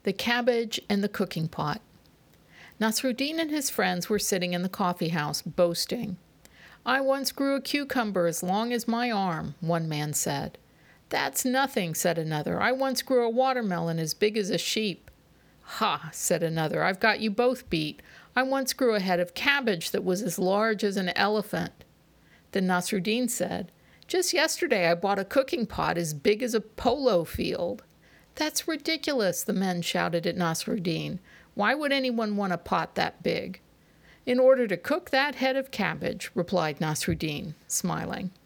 The Cabbage and the Cooking Pot. Nasruddin and his friends were sitting in the coffee house, boasting. "I once grew a cucumber as long as my arm," one man said. "That's nothing," said another. "I once grew a watermelon as big as a sheep." "Ha," said another, "I've got you both beat. I once grew a head of cabbage that was as large as an elephant." Then Nasruddin said, "Just yesterday I bought a cooking pot as big as a polo field." "That's ridiculous," the men shouted at Nasruddin. "Why would anyone want a pot that big?" "In order to cook that head of cabbage," replied Nasruddin, smiling.